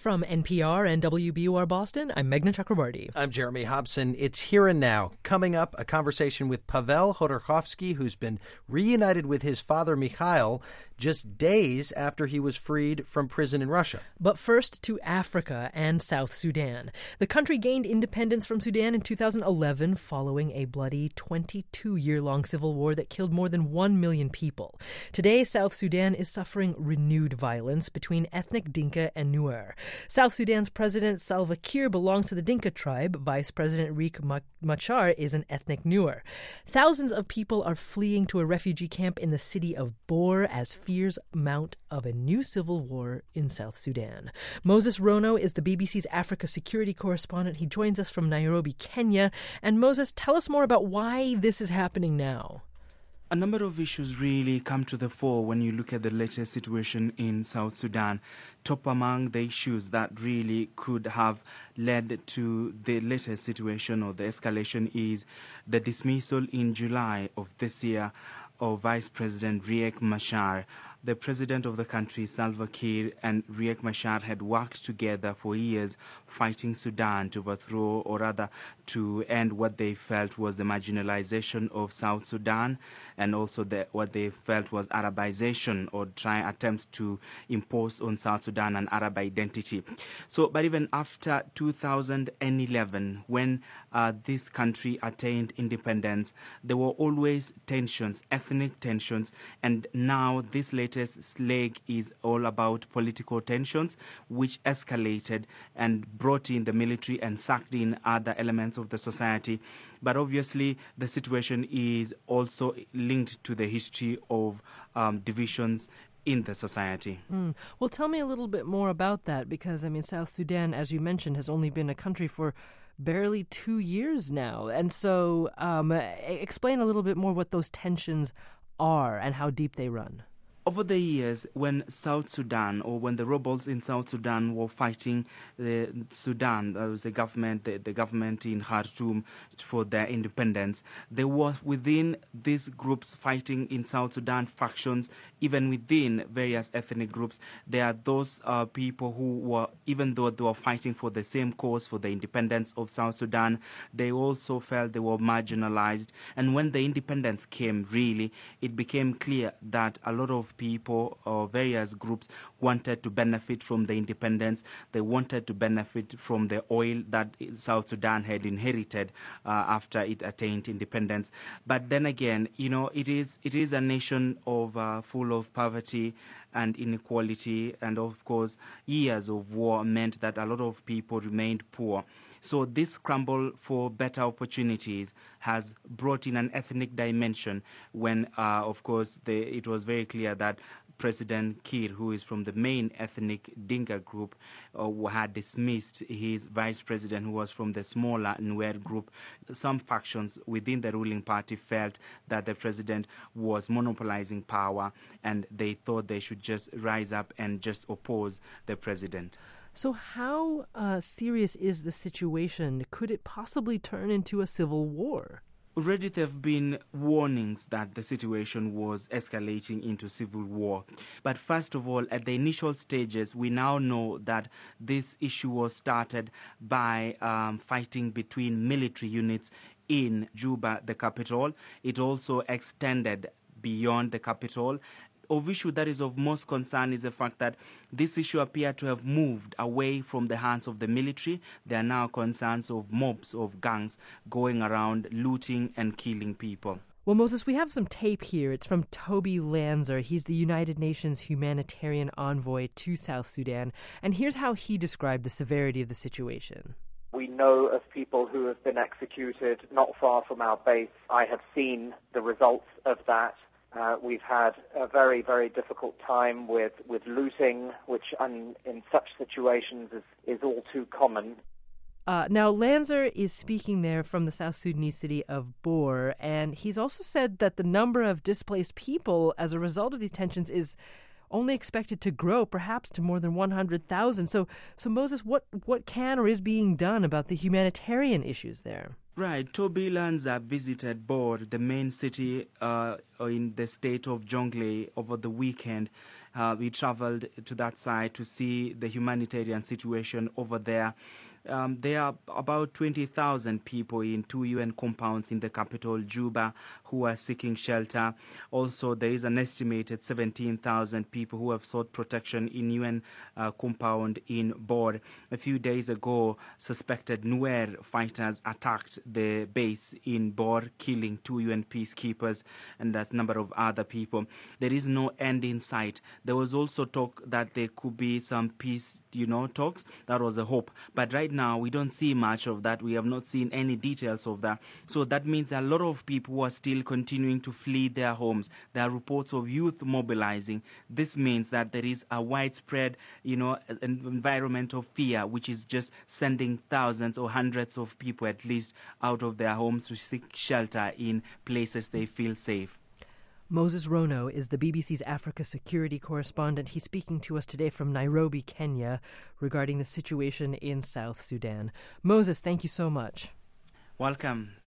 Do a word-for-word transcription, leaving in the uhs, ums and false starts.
From N P R and W B U R Boston, I'm Meghna Chakrabarti. I'm Jeremy Hobson. It's Here and Now. Coming up, a conversation with Pavel Khodorkovsky, who's been reunited with his father, Mikhail, just days after he was freed from prison in Russia. But first to Africa and South Sudan. The country gained independence from Sudan in two thousand eleven following a bloody twenty-two-year-long civil war that killed more than one million people. Today, South Sudan is suffering renewed violence between ethnic Dinka and Nuer. South Sudan's President Salva Kiir belongs to the Dinka tribe. Vice President Riek Machar is an ethnic Nuer. Thousands of people are fleeing to a refugee camp in the city of Bor as fears mount of a new civil war in South Sudan. Moses Rono is the B B C's Africa security correspondent. He joins us from Nairobi, Kenya. And Moses, tell us more about why this is happening now. A number of issues really come to the fore when you look at the latest situation in South Sudan. Top among the issues that really could have led to the latest situation or the escalation is the dismissal in July of this year of Vice President Riek Machar. The president of the country, Salva Kiir, and Riek Machar had worked together for years fighting Sudan to overthrow, or rather to end what they felt was the marginalization of South Sudan, and also the, what they felt was Arabization, or try attempts to impose on South Sudan an Arab identity. So, but even after two thousand eleven, when uh, this country attained independence, there were always tensions, ethnic tensions, and now this latest leg is all about political tensions, which escalated and brought in the military and sucked in other elements of the society. But obviously, the situation is also linked to the history of um, divisions in the society. Mm. Well, tell me a little bit more about that, because, I mean, South Sudan, as you mentioned, has only been a country for barely two years now. And so um, explain a little bit more what those tensions are and how deep they run. Over the years, when South Sudan, or when the rebels in South Sudan were fighting the Sudan, that was the government, the, the government in Khartoum for their independence, there was within these groups fighting in South Sudan factions, even within various ethnic groups, there are those uh, people who were, even though they were fighting for the same cause, for the independence of South Sudan, they also felt they were marginalized. And when the independence came, really, it became clear that a lot of people or various groups wanted to benefit from the independence. They wanted to benefit from the oil that South Sudan had inherited uh, after it attained independence. But then again, you know, it is it is a nation of uh, full of poverty and inequality, and of course, years of war meant that a lot of people remained poor. So this scramble for better opportunities has brought in an ethnic dimension when, uh, of course, the, it was very clear that President Kiir, who is from the main ethnic Dinka group, uh, had dismissed his vice president, who was from the smaller Nuer group. Some factions within the ruling party felt that the president was monopolizing power, and they thought they should just rise up and just oppose the president. So how uh, serious is the situation? Could it possibly turn into a civil war? Already there have been warnings that the situation was escalating into civil war. But first of all, at the initial stages, we now know that this issue was started by um, fighting between military units in Juba, the capital. It also extended beyond the capital. Of issue that is of most concern is the fact that this issue appeared to have moved away from the hands of the military. There are now concerns of mobs of gangs going around looting and killing people. Well, Moses, we have some tape here. It's from Toby Lanzer. He's the United Nations humanitarian envoy to South Sudan. And here's how he described the severity of the situation. We know of people who have been executed not far from our base. I have seen the results of that. Uh, we've had a very, very difficult time with, with looting, which un, in such situations is, is all too common. Uh, now, Lanzer is speaking there from the South Sudanese city of Bor, and he's also said that the number of displaced people as a result of these tensions is only expected to grow, perhaps to more than one hundred thousand. So, so Moses, what, what can or is being done about the humanitarian issues there? Right. Toby Lanza visited Bor, the main city uh, in the state of Jonglei, over the weekend. Uh, we traveled to that side to see the humanitarian situation over there. Um, there are about twenty thousand people in two U N compounds in the capital, Juba, who are seeking shelter. Also, there is an estimated seventeen thousand people who have sought protection in U N uh, compound in Bor. A few days ago, suspected Nuer fighters attacked the base in Bor, killing two U N peacekeepers and a number of other people. There is no end in sight. There was also talk that there could be some peace, you know, talks. That was a hope. But right now, we don't see much of that. We have not seen any details of that. So that means a lot of people who are still continuing to flee their homes. There are reports of youth mobilizing. This means that there is a widespread, you know, environment of fear, which is just sending thousands or hundreds of people at least out of their homes to seek shelter in places they feel safe. Moses Rono is the B B C's Africa security correspondent. He's speaking to us today from Nairobi, Kenya, regarding the situation in South Sudan. Moses, thank you so much. Welcome.